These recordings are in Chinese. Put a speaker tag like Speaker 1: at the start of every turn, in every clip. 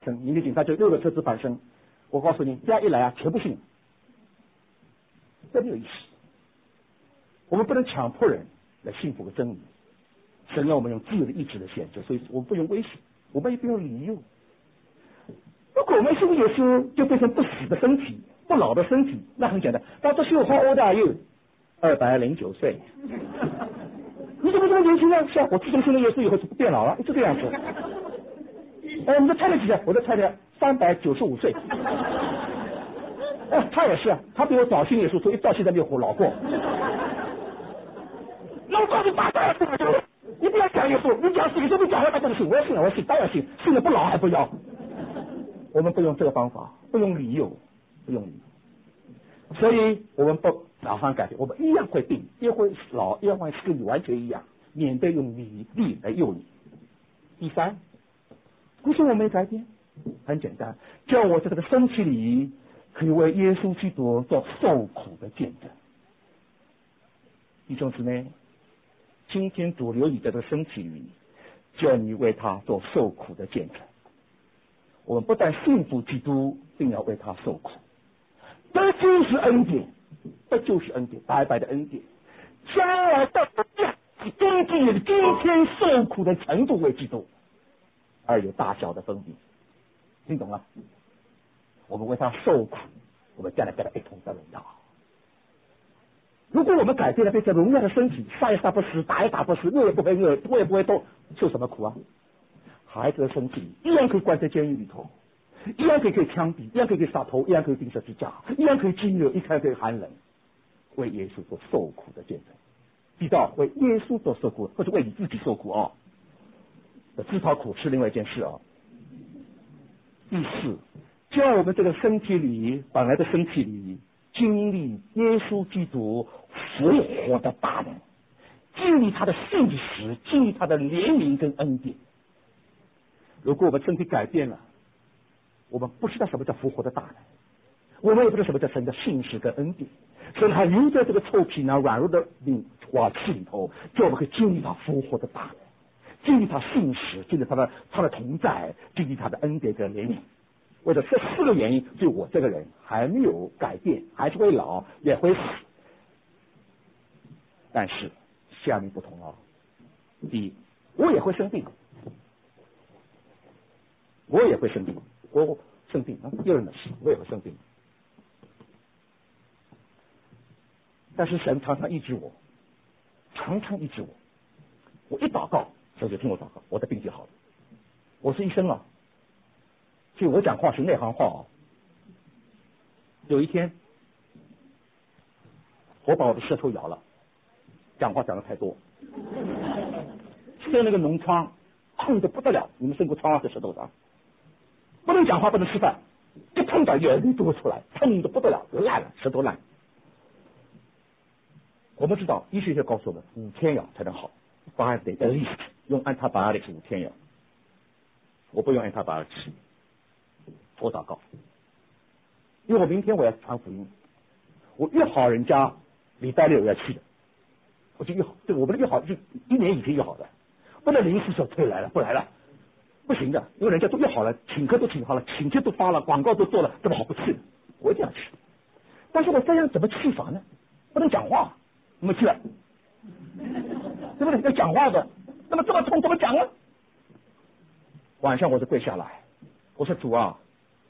Speaker 1: 民间警察就6个车子翻身。我告诉你，这样一来啊，全部信，这没有意思。我们不能强迫人来信服个真理，神让我们用自由的意志来选择，所以我们不用威胁，我们也不用理由。如果我们信耶稣，就变成不死的身体，不老的身体，那很简单。到这时候 how old are you？ 209岁。你怎么这么年轻呢？是啊，我自从信了耶稣以后就不变老了，就这样子。你的太太几岁？我的太太395岁。他也是啊，他比我早信耶稣，所以到现在没有老过。那我告诉你，打断了，你不要讲耶稣，你讲耶稣，你讲了他不信，我要信了，我信，当然信，信了不老还不要。我们不用这个方法，不用理由，不用理由，所以我们不马上改变，我们一样会病，一样会老，一样会跟你完全一样，免得用理力来诱你。第三，为什么我没改变？很简单，叫我在这个身体里可以为耶稣基督做受苦的见证。弟兄姊妹，今天主留你在这个身体里，叫你为他做受苦的见证。我们不但信服基督，并要为他受苦，这就是恩典，这就是恩典，白白的恩典。将来到根据你今天受苦的程度为基督，而有大小的分别。听懂了？我们为他受苦，我们将来跟他一同得荣耀。如果我们改变了变成荣耀的身体，杀也杀不死，打也打不死，饿也不会饿，多也不会多，受什么苦啊？孩子的身体一样可以关在监狱里头，一样可以枪毙，一样可以杀头，一样可以钉十字架，一样可以饥饿，一样可以寒冷，为耶稣做受苦的见证。记到为耶稣做受苦，不是为你自己受苦啊。自讨苦是另外一件事啊。第四，叫我们这个身体里，本来的身体里，经历耶稣基督复活的大能，经历他的信实，经历他的怜悯跟恩典。如果我们身体改变了，我们不知道什么叫复活的大能，我们也不知道什么叫神的信实跟恩典，所以还留在这个臭皮囊软弱的瓦器里头，叫我们可以经历他复活的大能，经历他信实，经历他的同在，经历他的恩典跟怜悯。为了这4个原因，所以我这个人还没有改变，还是会老，也会死。但是下面不同了。第一，我也会生病，我也会生病，我生病啊，别人的事我也会生病。但是神常常医治我，常常医治我。我一祷告，神就听我祷告，我的病就好了。我是医生啊，所以我讲话是内行话啊。有一天，我把我的舌头咬了，讲话讲的太多，生那个脓疮，痛得不得了。你们生过疮啊？在舌头上，不能讲话，不能吃饭，一碰到眼泪都会出来，痛得不得了，烂了，舌头烂。我们知道医学告诉我们5天药才能好，不然得 at least 用antibiotics 5天药。我不用antibiotics，我祷告，因为我明天我要传福音，我约好人家礼拜6要去的，我就约好，对，我们的约好是1年以前约好的，不能临时说退来了不来了，不行的，因为人家都约好了，请客都请好了，请帖都发了，广告都做了，怎么好不去呢？我一定要去。但是我这样怎么去法呢？不能讲话，那么去了，对不对？要讲话的，那么这么痛怎么讲呢？晚上我就跪下来，我说主啊，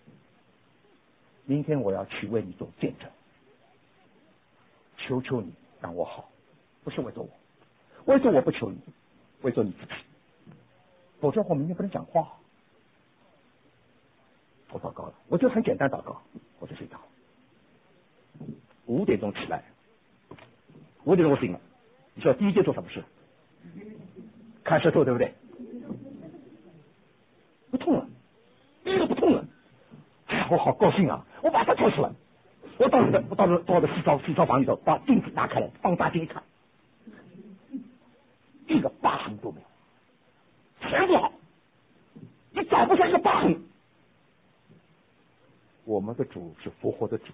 Speaker 1: 明天我要去为你做见证，求求你让我好，不是为着我，为着我不求你，为着你自己，否则我明天不能讲话。我祷告了，我就很简单祷告，我就睡着。5点钟起来，5点钟我醒了。你说第一件做什么事？看舌头，对不对？不痛了，一个不痛了。哎呀，我好高兴啊！我马上跳出来，我到我的洗澡房里头，把镜子打开来，放大镜一看，一个疤痕都没有，全部好，你找不出一个疤痕。我们的主是复活的主，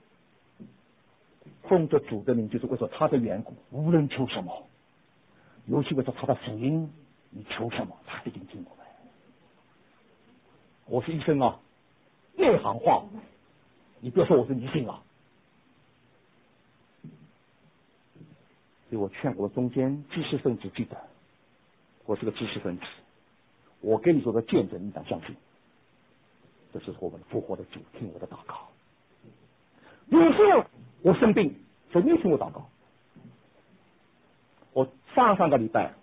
Speaker 1: 奉着主的名，就是为了他的缘故，无论求什么，尤其为了他的福音，你求什么，他一定听我们。 我是医生啊，内行话，你不要说我是迷信啊。所以我劝我中间知识分子记得，我是个知识分子，我跟你说的见证，你敢相信？这是我们复活的主，听我的祷告。有时候我生病，所以你听我祷告。我上个礼拜，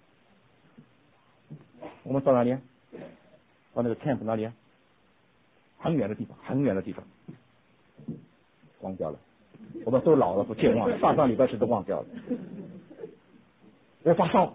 Speaker 1: 我们到哪里？到那个 camp 哪里？很远的地方，很远的地方，忘掉了。我们都老了，不健忘，上礼拜是都忘掉了。我发烧，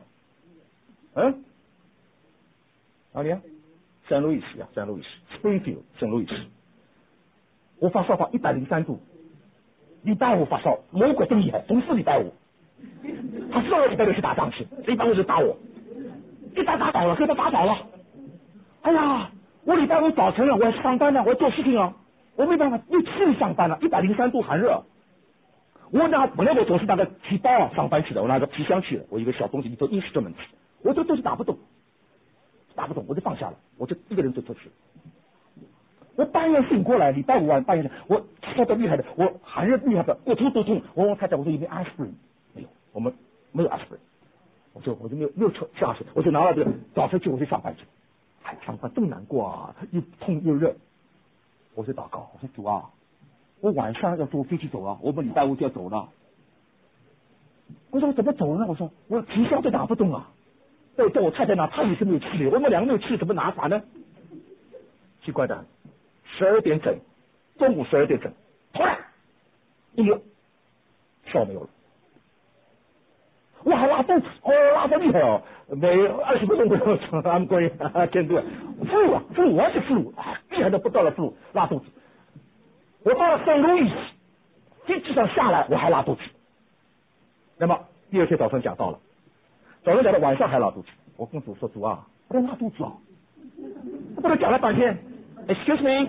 Speaker 1: 哪里啊？圣路易斯啊，圣路易斯 ，Springfield， 圣路易斯。我发烧103度，礼拜五发烧，魔鬼真厉害，总是礼拜五。他知道我礼拜六去打仗去，礼拜五就打我，一打倒了，给他打倒了。哎呀，我礼拜五早晨了，我要上班呢，我要做事情啊，我没办法，又去上班了，103度寒热。本来我总是拿个皮包啊上班去的，我拿个皮箱去的，我一个小东西，一做instrument，我这东西打不动，我就放下了，我就一个人就出去。我半夜醒过来，礼拜五晚半夜，我烧得厉害的，我寒热厉害的，我头都痛。我问太太，我说有没有aspirin？没有，我们没有aspirin。我就没有下去，我就拿了这个，早晨去我去上班去。哎，上班这么难过啊，又痛又热。我就祷告，我说主啊，我晚上要坐飞机走了，我们礼拜五就要走了。我说我怎么走呢？我说我皮箱都拿不动啊。叫我太太拿，她也是没有气力，我们两个没有气力，怎么拿法呢？奇怪的，12点整，中午12点整，突然一扭，烧没有了。我还拉肚子，拉得厉害哦，每20分钟都要上安规监督。flu，我是 flu，厉害的不得了 flu，拉肚子。我到了圣路易斯，飞机上下来我还拉肚子。那么第二天早上讲到了，晚上还拉肚子。我跟主说，主啊，我在拉肚子啊！我跟他讲了半天 ，excuse me，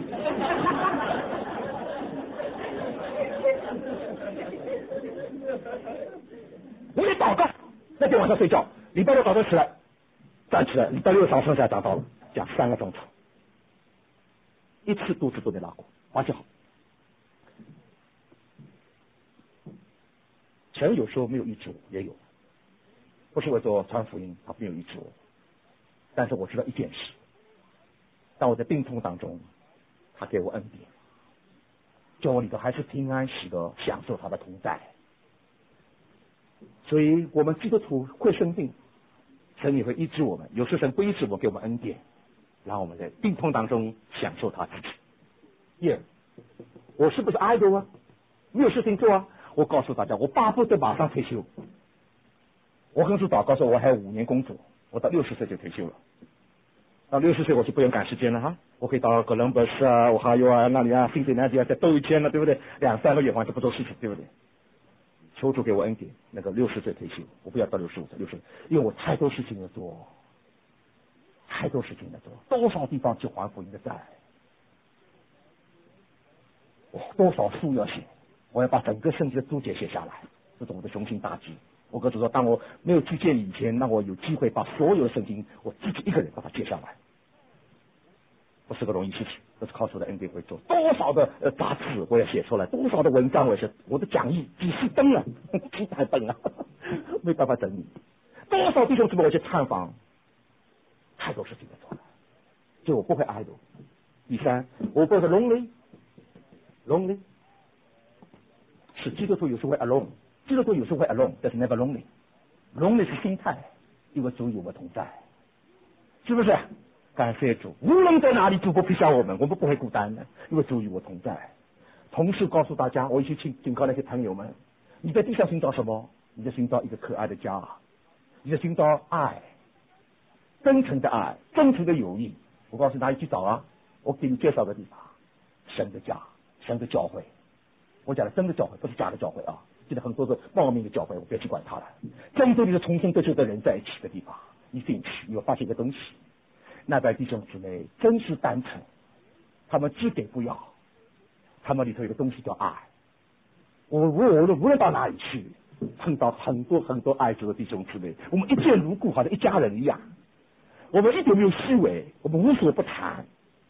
Speaker 1: 我也祷告。那天晚上睡觉，礼拜六早上起来，站起来，礼拜六早上才讲到了，讲3个钟头，一次肚子都没拉过，完全好。神有时候没有医治我，也有，不是我做传福音，他没有医治我。但是我知道一件事，当我在病痛当中，他给我恩典，叫我里头还是平安喜乐，享受他的同在。所以我们基督徒会生病，神也会医治我们，有时神不医治我，给我们恩典，让我们在病痛当中享受他自己。我是不是 idle 啊？没有事情做啊？我告诉大家，我巴不得马上退休。我跟主祷告说，我还有5年工作，我到60岁就退休了。到60岁我就不用赶时间了哈，我可以到哥伦布斯啊，我还有那里啊，新西兰啊，再兜一圈了，对不对？2-3个月完全不做事情，对不对？求主给我恩典，那个60岁退休，我不要到65岁，60，因为我太多事情要做，多少地方去还福音的债，多少书要写，我要把整个圣经的注解写下来，这是我的雄心大志。我跟主说，当我没有去见以前，让我有机会把所有的圣经我自己一个人把它记下来，不是个容易事情，这是靠主的恩典会做。多少的杂志我也写出来，多少的文章我也写，我的讲义几十本了，几百本了，没办法整理。多少弟兄姊妹我去探访，太多事情要做了，所以我不会idle。第三，我不是 lonely， 是基督徒有时会 alone。基督徒有时候会 alone， 但是 never lonely。lonely 是心态，因为主与我同在，是不是？感谢主，无论在哪里，主不撇下我们不会孤单的，因为主与我同在。同时告诉大家，我一起警告那些朋友们：你在地上寻找什么？你在寻找一个可爱的家，你在寻找爱，真诚的爱，真诚的友谊。我告诉大家去找啊！我给你介绍个地方，神的家，神的教会。我讲的真的教会，不是假的教会啊！现在很多的冒名的教会，我不要去管它了。真正的重生得救的人在一起的地方，你进去，你会发现一个东西，那代弟兄姊妹真是单纯，他们只给不要，他们里头有个东西叫爱。我无论到哪里去，碰到很多爱主的弟兄姊妹，我们一见如故，好像一家人一样。我们一点没有虚伪，我们无所不谈。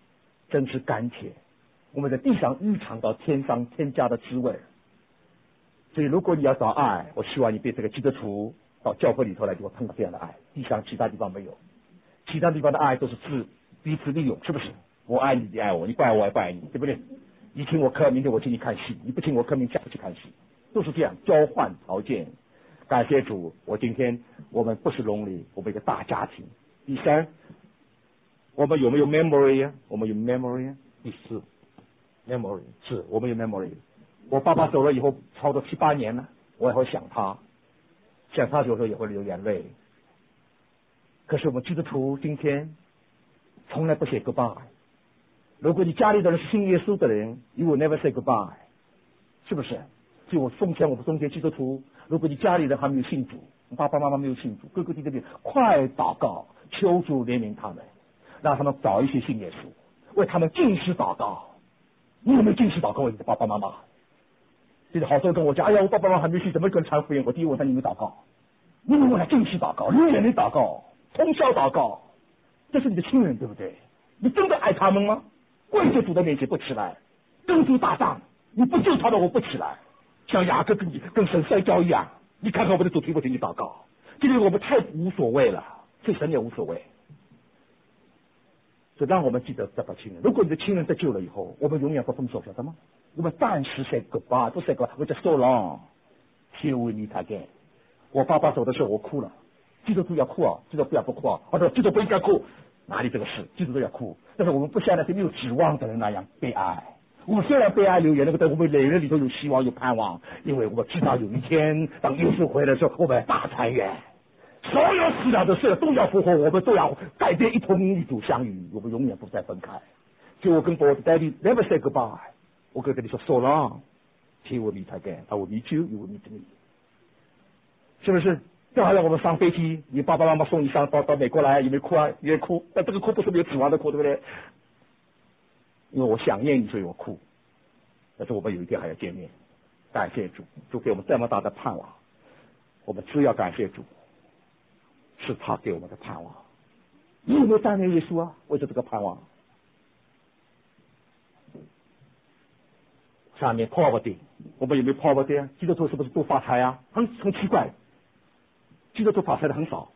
Speaker 1: 真是甘甜。我们在地上预尝到天上添加的滋味。所以如果你要找爱，我希望你变成个基督徒，到教会里头来给我碰到这样的爱。地上其他地方没有，其他地方的爱都是彼此利用，是不是？我爱你，你爱我，你不爱我也不爱你，对不对？你请我课，明天我请你看戏；你不请我课，明天不去看戏，都是这样交换条件。感谢主，我们不是lonely，我们一个大家庭。第三，我们有没有 memory 啊？我们有 memory 啊。第四 ，memory 是我们有 memory。我爸爸走了以后，差不多7、8年了，我也会想他，想他有时候也会流眼泪。可是我们基督徒今天从来不写 goodbye。如果你家里的人是信耶稣的人 ，you will never say goodbye， 是不是？所以我奉劝我们中间基督徒，如果你家里人还没有信主，爸爸妈妈没有信主，哥哥弟弟快祷告，求主怜悯他们，让他们早一些信耶稣，为他们禁食祷告。你有没有禁食祷告为你的爸爸妈妈？现在好多人跟我讲，哎呀，我爸爸妈妈还没信，怎么跟传福音？我第一问他你有没有祷告？你有没有来禁食祷告？流眼泪祷告，通宵祷告？这是你的亲人，对不对？你真的爱他们吗？跪在主的面前不起来，跟主打仗，你不救他们，我不起来。像雅各跟神摔跤一样，你看看我们的主题不听你祷告。今天我们太无所谓了，对神也无所谓。所以让我们记得找到亲人。如果你的亲人得救了以后，我们永远不分手，晓得吗？我们暂时 say goodbye， 不 say goodbye， 我 just so long till we meet again。我爸爸走的时候我哭了，基督徒要哭啊，基督徒不要不哭啊，或者基督徒不应该哭，哪里这个事？基督徒要哭，但是我们不像那些没有指望的人那样悲哀。我们虽然悲哀流眼泪，但我们泪人里头有希望有盼望，因为我们知道有一天当耶稣回来的时候，我们大团圆。所有死了的事都要复活，我们都要改变一同一组相遇，我们永远不再分开。所以我跟我的 daddy never say goodbye， 我跟你说 so long till we meet again， I will meet you, you will meet me， 是不是？就好像我们上飞机，你爸爸妈妈送你到美国来，有没有哭啊？也哭，但这个哭不是没有指望的哭，对不对？因为我想念你，所以我哭。但是我们有一天还要见面，感谢主，主给我们这么大的盼望，我们只要感谢主。是他给我们的盼望。你有没有赞美耶稣啊？为着这个盼望。下面 poverty， 我们有没有 poverty 啊？基督徒是不是都发财啊？很奇怪，基督徒发财的很少。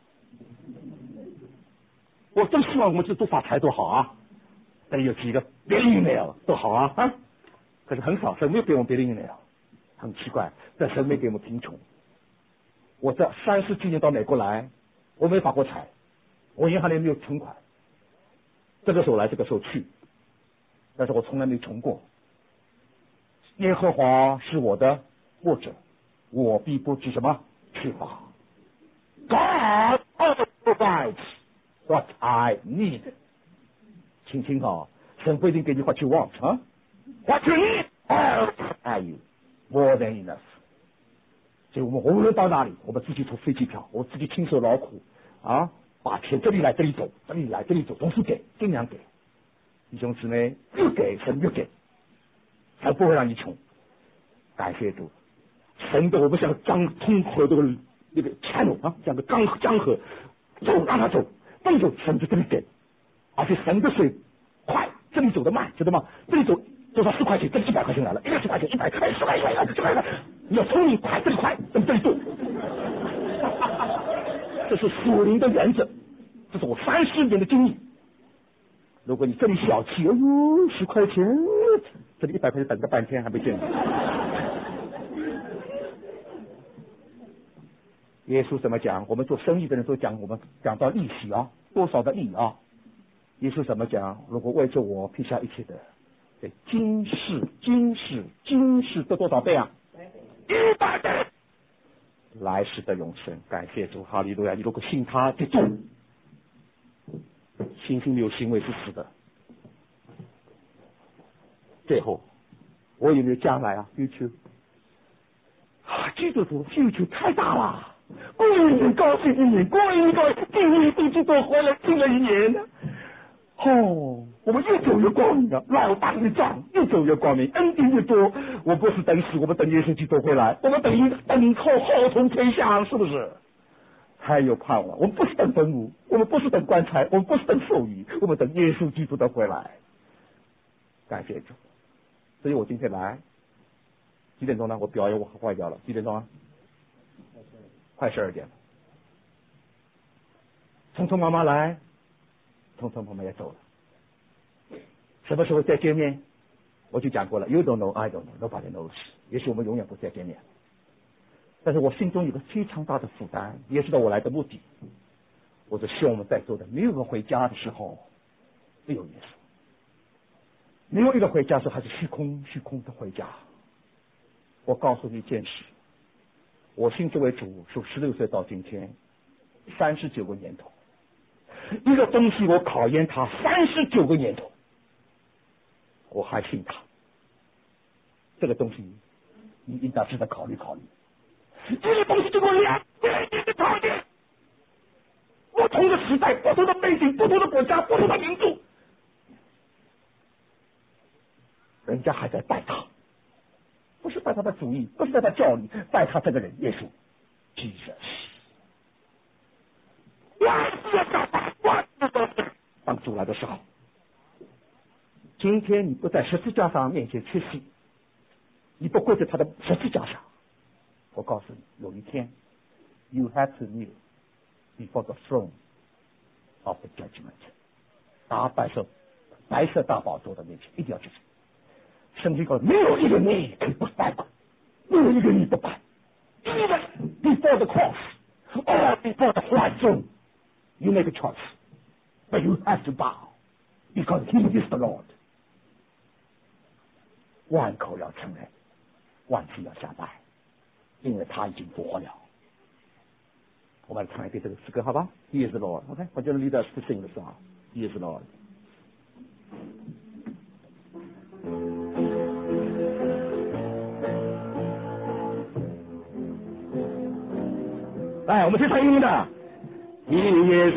Speaker 1: 我真希望我们基督徒发财多好啊！但有几个billionaire多好啊！可是很少，神没有给我们billionaire，很奇怪，但神没给我们贫穷。我这30几年到美国来。我没发过财，我银行里没有存款，这个时候来，这个时候去，但是我从来没穷过。耶和华是我的牧者，我必不致什么缺乏。God provides what I need。请听好，神不一定给你 what you want 啊 ，what you need I'll provide you more than enough。所以我们无论到哪里，我们自己出飞机票，我自己亲手劳苦啊，把钱这里来这里走，这里来这里走，总是给，尽量给。弟兄姊妹，越给神越给，才不会让你穷。感谢主，神的我们像通河这个那个 channel 啊，像个江河，走让他走，这里走神就这里给，而且神的水快，这里走得慢，知道吗？这里走多少10块钱，这里100块钱来了，110块钱，100，10块，100块，你要聪明快，这里快，这里做。这是属灵的原则，这是我30年的经历。如果你这里小气，哎呦10块钱，这里100块钱等个半天还没见你。耶稣怎么讲？我们做生意的人都讲，我们讲到利息啊，多少的利啊？耶稣怎么讲？如果为着我撇下一切的，对，今世得多少倍啊？100倍。来世的永生，感谢主，哈利路亚！你如果信他就中，信心没有行为是死的。最后，我有没有将来啊 ？future 啊，基督徒 future 太大了，过一年高兴一年，过一年高兴，今年都知道活了近了1年了。哦，我们越走越光明了，老大的仗越走越光明，恩典越多。我不是等死，我们等耶稣基督回来，我们等候后从天降，是不是？还有盼望。我们不是等坟墓，我们不是等棺材，我们不是等寿衣，我们等耶稣基督的回来。 感谢主。所以我今天来几点钟呢？我表演我坏掉了，几点钟啊？快12点了。匆匆忙忙来，匆匆忙忙也走了。什么时候再见面？我就讲过了 ，You don't know, I don't know, nobody knows。也许我们永远不再见面。但是我心中有个非常大的负担，也知道我来的目的。我是希望我们在座的没有人回家的时候，没有耶稣；没有一个回家的时候，还是虚空的回家。我告诉你一件事，我信这位主从16岁到今天39个年头，一个东西我考验他39个年头，我还信他。这个东西你应当值得考虑考虑。这个东西经过2年的考验，不同的时代、不同的背景、不同的国家、不同的民族，人家还在拜他，不是拜他的主义，不是拜他教理，拜他这个人耶稣。Jesus， 万事要拜，万事都是当主来的时候。今天你不在十字架上面前屈膝，你不跪在他的十字架上，我告诉你，有一天 ，you have to kneel before the throne of the judgment， 白色大宝座的面前，一定要屈膝。圣经说，没有一个你可以不拜的，没有一个你不拜。Even before the cross or before the white throne, you make a choice, but you have to bow because He is the Lord。万口要承认，万心要下拜，因为他已经复活了。我们来唱一遍这个诗歌，好吧 ？He is the Lord。OK， 我觉得 lead us to sing the song. He is the Lord。来，我们先唱英文的。He is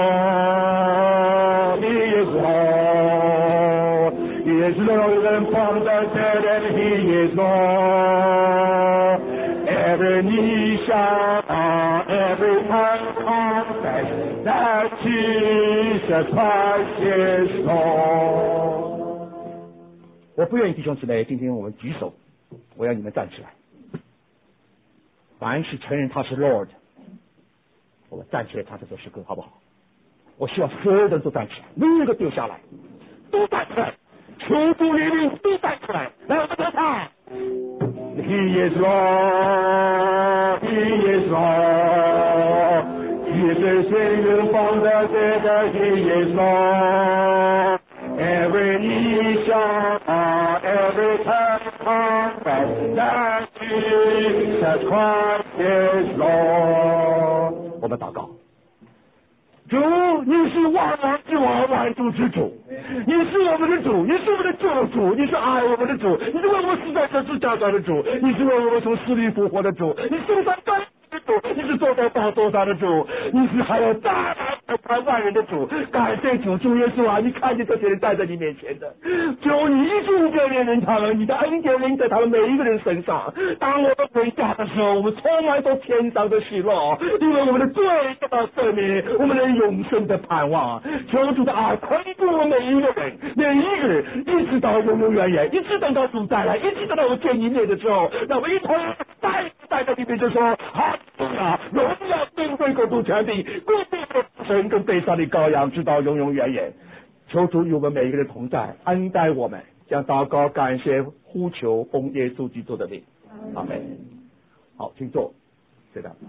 Speaker 1: Lord, He is Lord, He is risen from the dead, and He is Lord. Every knee shall bow, every tongue confess that Jesus Christ is Lord. 我不愿意弟兄姊妹，今天我们举手，我要你们站起来。凡是承认他是 Lord， 我们站起来唱这首诗歌，好不好？我希望所有人都站起来，没有一个丢下来，都站起来，求主怜悯，都站起来，来我们合唱。He is Lord, He is Lord, Jesus is from the dead, He is Lord. Every knee shall bow, every tongue confess that Jesus Christ is Lord. 我们祷告。主，你是万王之王，万主之主，你是我们的主，你是我们的救主，你是爱我们的主，你是为我们死在十字架上的主，你是为我们从死里复活的主，你是我们的主，你是坐在宝座上的主，你是还有大万人的主。感谢主，主耶稣啊，你看见这些人站在你面前的，求你一触怜悯他们，你的恩典临在他们每一个人身上。当我们回家的时候，我们充满着天上的喜乐，因为我们的罪得到赦免，我们的永生的盼望。求主的爱宽顾我们每一个人，一直到永永远远，一直等到主再来，一直等到我见你面的时候，让我们一同带在你面前说：好啊，荣耀尊贵国度权柄，归给神跟被杀的羔羊，直到永永远远。求主与我们每一个人同在，恩待我们，将祷告、感谢、呼求，奉耶稣基督的名，阿门。好，请坐，是的。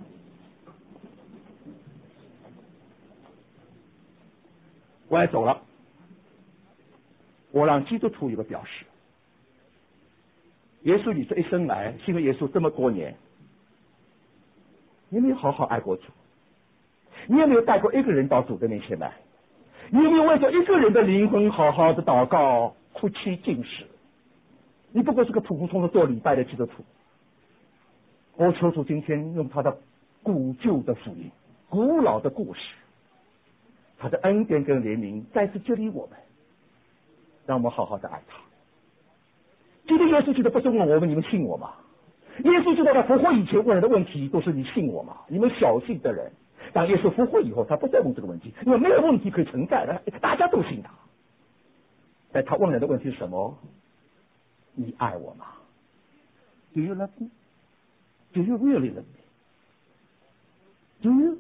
Speaker 1: 我也走了，我让基督徒有个表示。耶稣，你这一生来信了耶稣这么多年，你有没有好好爱过主？你有没有带过一个人到主的面前来？你有没有为着一个人的灵魂好好的祷告、哭泣、禁食？你不过是个普普通通做礼拜的基督徒。我求主今天用他的古旧的福音、古老的故事，他的恩典跟怜悯再次激励我们，让我们好好的爱他。今天耶稣基督不是问我们你们信我吗？耶稣知道他复活以前问人的问题都是你信我吗？你们小信的人，当耶稣复活以后，他不再问这个问题，因为没有问题可以存在的，大家都信他。 但他问人的问题是什么？你爱我吗 ？Do you love me? Do you really love me? Do you？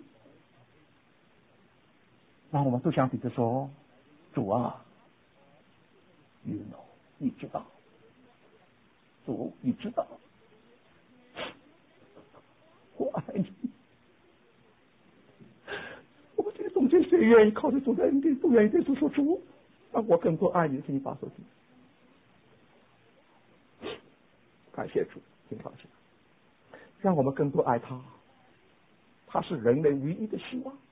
Speaker 1: 那我们都向彼得说：主啊 ，You know， 你知道，主，你知道，我爱你。我们这个中间谁愿意靠着主的恩典，不愿意对主说主，让我更多爱你，请你把手举。感谢主，请放下，让我们更多爱他。他是人类唯一的希望，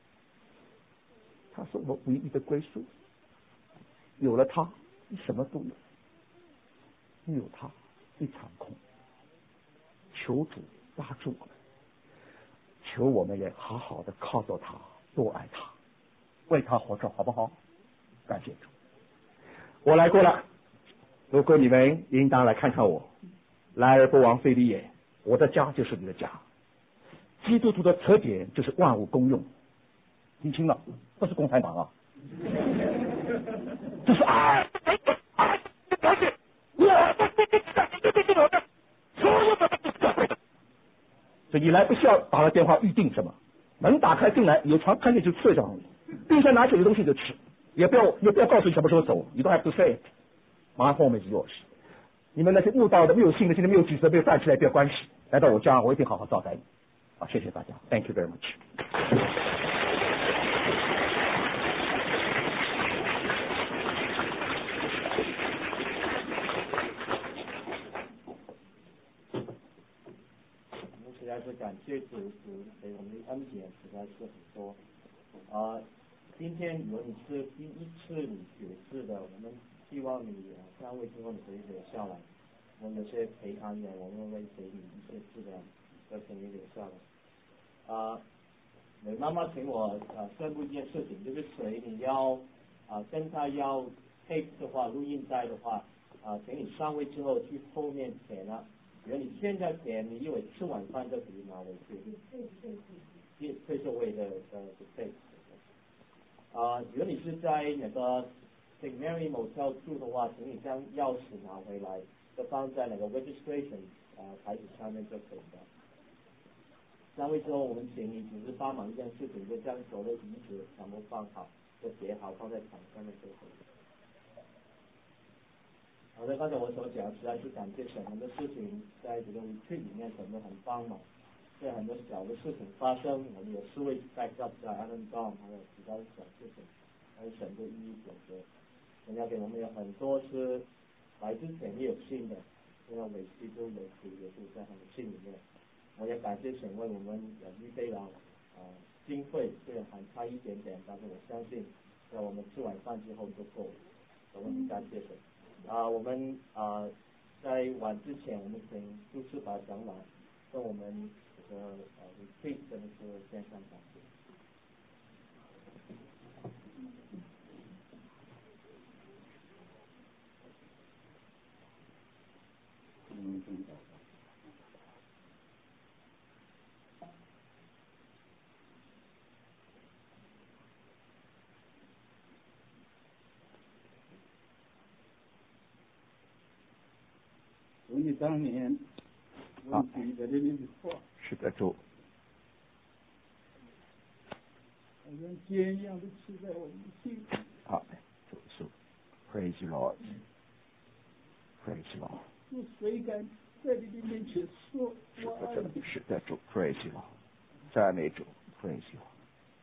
Speaker 1: 他是我唯一的归宿。有了他，你什么都有；没有他，一场空。求主拉住我们，求我们也好好的靠着他，多爱他，为他活着，好不好？感谢主。我来过了，如果你们应当来看看我，来而不往非礼也。我的家就是你的家。基督徒的特点就是万物公用，听清了，不是共产党啊，这是爱，爱，而且我的所有的所以你来不需要打个电话预定什么，门打开进来，有床看见就睡上，冰箱拿起有东西就吃，也不要告诉你什么时候走，你都还不 say it，my home is yours。你们那些悟道的、没有信的、现在没有举手、没有站起来，不要关系，来到我家，我一定好好招待你。好，谢谢大家 ，Thank you very much。
Speaker 2: 实在是感谢主给我们的恩典，实在是很多。今天如果你是第一次你决志的，我们希望你3位之后你可以留下来。我们有些陪谈员，我们会给你一些资料，要请你留下来。你妈妈请我宣布一件事情，就是谁你要跟他要 tape 的话，录音带的话，请你3位之后去后面填啊。如果你现在填，你以为吃晚饭就可以拿回去，退座位的tape。如果你是在那个 St. Mary Motel 住的话，请你将钥匙拿回来，就放在那个 registration 台子上面就可以了。3位之后，我们请你只是帮忙一件事情，就将所有的椅子全部放好，就叠好放在床上面就可以了。好的，刚才我所讲，实在是感谢神，很多事情在这个 retreat 里面神都很帮忙，虽然很多小的事情发生，我们有4位在 Alan Dom， 还有其他的小事情，但是神都一一解决。神要给我们有很多是来之前也有信的，就像韦基督也是在他的信里面。我也感谢神为我们预备了经费，虽然还差一点点，但是我相信在我们吃完饭之后就够了。我们感谢神。我们在晚之前，我们请朱师把长老跟我们这个retreat 的那个线上讲解。
Speaker 3: 你当年用彼得的那句话，
Speaker 1: 是的，主。
Speaker 3: 好像坚一样的刺在我们心里。
Speaker 1: 好，主是 ，Praise Lord，Praise Lord。
Speaker 3: 有谁敢在你的面前说我爱你？
Speaker 1: 是的，主 ，Praise Lord，赞美主 ，Praise Lord，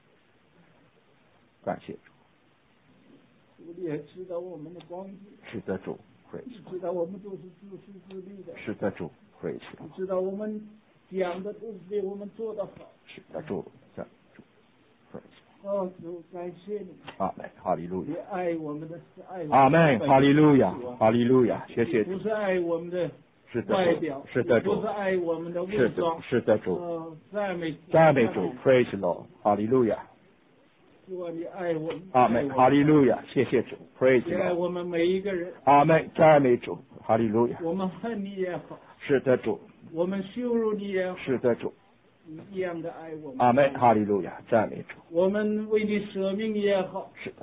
Speaker 1: 感谢主。
Speaker 3: 你也知道我们的光景。
Speaker 1: 是的，主。
Speaker 3: 你知道我们都是自私自利的。
Speaker 1: 是的，主，会是。
Speaker 3: 你知道我们讲的都是给我们做得好。
Speaker 1: 是的，主，主，会是。
Speaker 3: 哦，主，感谢你。
Speaker 1: 阿门，哈利路亚。
Speaker 3: 你爱我们的是爱我们的。
Speaker 1: 阿门，哈利路亚，哈利路亚，谢谢。
Speaker 3: 不是爱我们的外表，
Speaker 1: 是的，主。
Speaker 3: 不是爱我们的伪装。
Speaker 1: 是的，主。
Speaker 3: 赞美
Speaker 1: 主 ，Praise Lord， 哈利路亚。
Speaker 3: 主啊，你爱我们。
Speaker 1: 阿门，哈利路亚，谢谢主 ，Praise Lord。
Speaker 3: 爱我们每一个人。
Speaker 1: 阿门，赞美主，哈利路亚。
Speaker 3: 我们恨你也好。
Speaker 1: 是的，主。
Speaker 3: 我们羞辱你也好。
Speaker 1: 是的，主。
Speaker 3: 一样的爱我们。
Speaker 1: 阿门，哈利路亚，赞美主。
Speaker 3: 我们为你舍命也好。
Speaker 1: 是的，主。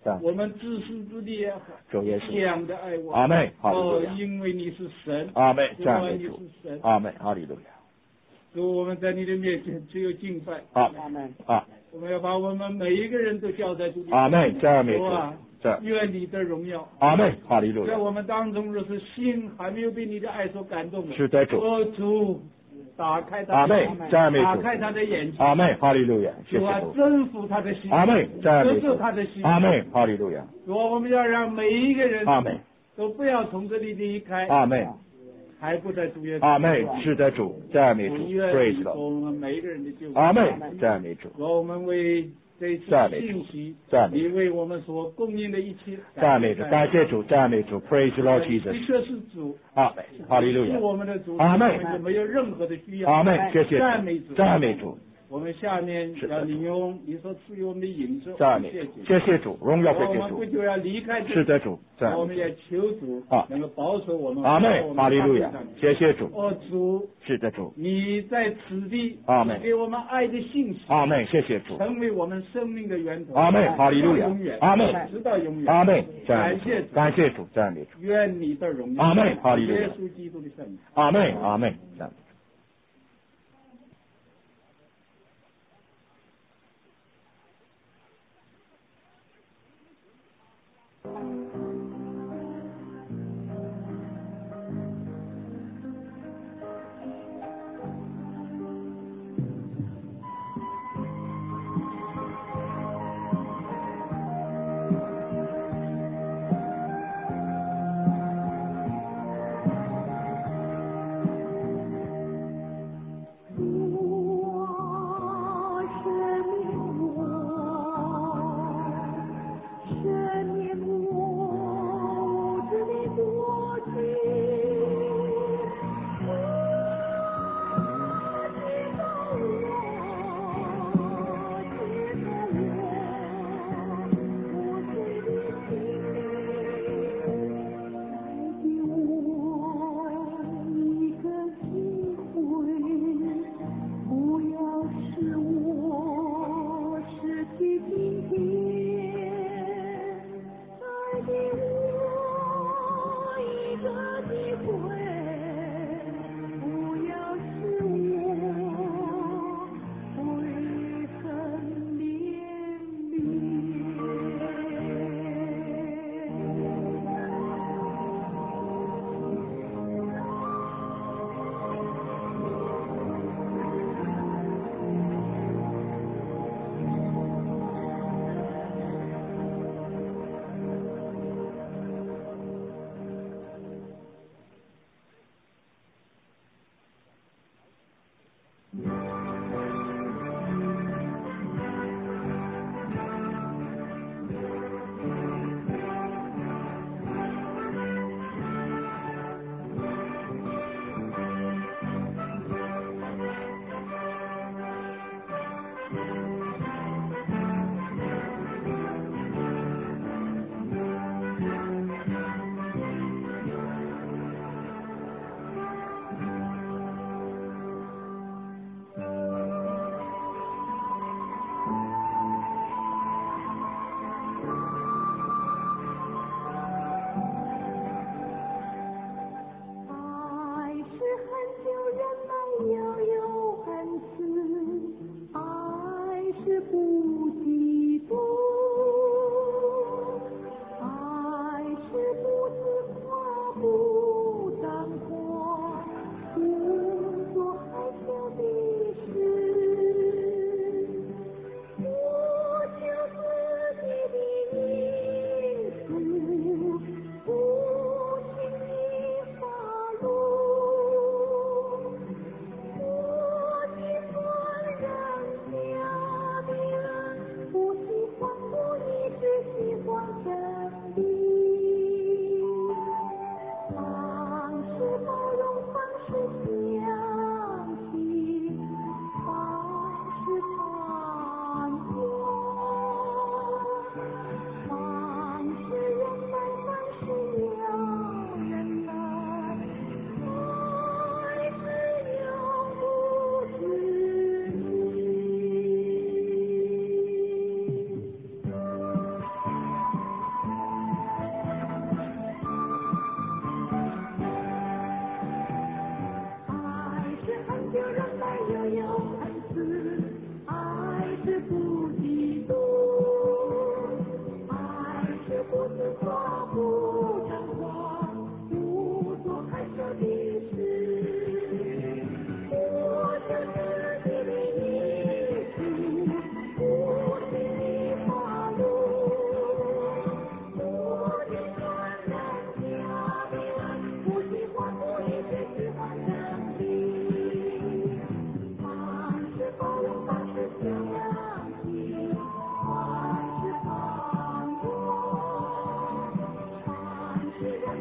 Speaker 3: 我们自私自利也好，
Speaker 1: 主耶稣
Speaker 3: 这样的爱我。
Speaker 1: 阿门哈利路亚
Speaker 3: 因为你是神。
Speaker 1: 阿门
Speaker 3: 主啊，你是
Speaker 1: 赞美主
Speaker 3: 神。
Speaker 1: 阿门哈利路亚
Speaker 3: 主，我们在你的面前只有敬拜。
Speaker 1: 阿门
Speaker 3: 我们要把我们每一个人都交在主里。
Speaker 1: 阿门赞美主
Speaker 3: 主啊，愿你的荣耀。
Speaker 1: 阿门哈利路亚
Speaker 3: 在我们当中，若是心还没有被你的爱所感动的，
Speaker 1: 是的主
Speaker 3: 主打开他
Speaker 1: 阿
Speaker 3: 的
Speaker 1: 门赞美主
Speaker 3: 打开他的眼睛。
Speaker 1: 阿门哈利路亚谢
Speaker 3: 主啊，
Speaker 1: 谢主
Speaker 3: 征服他的心。
Speaker 1: 阿门赞美
Speaker 3: 得
Speaker 1: 主
Speaker 3: 救他的心。
Speaker 1: 阿门哈利路亚
Speaker 3: 主啊，我们要让每一个人
Speaker 1: 阿门
Speaker 3: 都不要从这里离开。
Speaker 1: 阿门
Speaker 3: 还不在主耶稣。
Speaker 1: 阿门是的主赞美主 praise
Speaker 3: 我
Speaker 1: Lord
Speaker 3: 们每一个人的救赎。
Speaker 1: 阿门赞美主
Speaker 3: 我们为这次
Speaker 1: 赞美主
Speaker 3: 信息，
Speaker 1: 赞美主
Speaker 3: 你为我们所供应的一切，
Speaker 1: 赞美主感谢主赞美主 praise Lord
Speaker 3: 的
Speaker 1: Jesus
Speaker 3: 确是主。
Speaker 1: 阿门哈利路亚
Speaker 3: 是我们的主。
Speaker 1: 阿门
Speaker 3: 我们就没有任何的需要。
Speaker 1: 阿门谢谢
Speaker 3: 赞美主。
Speaker 1: 赞美主
Speaker 3: 我们下面要领用你所赐予我们的引受。
Speaker 1: 赞美谢谢主荣耀归给
Speaker 3: 我们不
Speaker 1: 主
Speaker 3: 就要离开这里。
Speaker 1: 是的主赞
Speaker 3: 我们也求主能够保守我们。
Speaker 1: 阿门哈利路亚谢谢主
Speaker 3: 主
Speaker 1: 是的主
Speaker 3: 你在此地
Speaker 1: 阿门
Speaker 3: 给我们爱的信息。
Speaker 1: 阿门谢谢主
Speaker 3: 成为我们生命的源头。
Speaker 1: 阿门哈利路亚
Speaker 3: 永远
Speaker 1: 阿门
Speaker 3: 直到永远。
Speaker 1: 阿门
Speaker 3: 感谢主
Speaker 1: 感谢主赞美主
Speaker 3: 愿你的荣耀。
Speaker 1: 阿门哈利路亚
Speaker 3: 耶稣基督的圣名。
Speaker 1: 阿门阿门赞美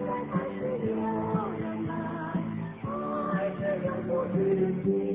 Speaker 4: 在开始有人来，爱是永不止的